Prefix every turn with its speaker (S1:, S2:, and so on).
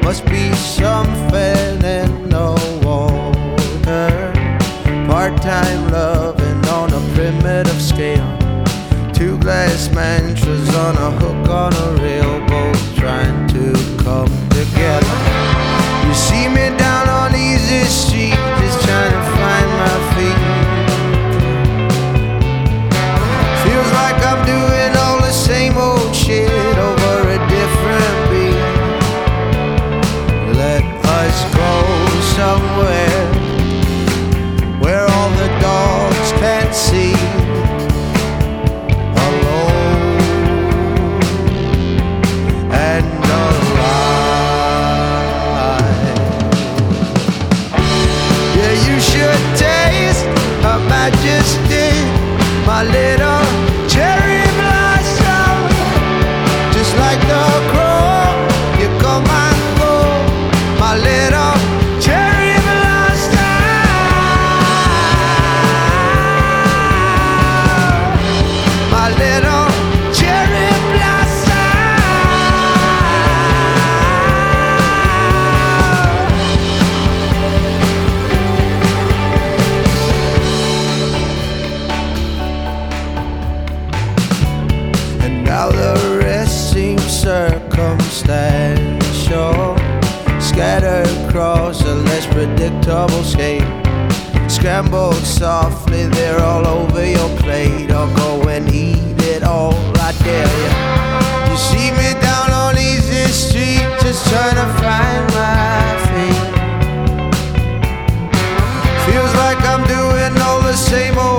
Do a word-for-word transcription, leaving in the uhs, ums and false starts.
S1: Must be something in the water. Part-time loving on a primitive scale. Two glass mantras on a hook on a rail, both trying to come together. You see me down on easy street, just trying to find my feet. Feels like I'm doing all the same old shit over a different beat. Let us go somewhere where all the dogs can't see. Alone and alive. Yeah, you should taste her majesty, my little cherry blossom. Just like the crow, you come and go, my little cherry blossom. My little cherry blossom. And now the rest seems circumstantial, scattered across a less predictable scale. Scrambled softly, they're all over your plate. I'll go and eat it all, I dare you. You see me down on easy street, just trying to find my feet. Feels like I'm doing all the same old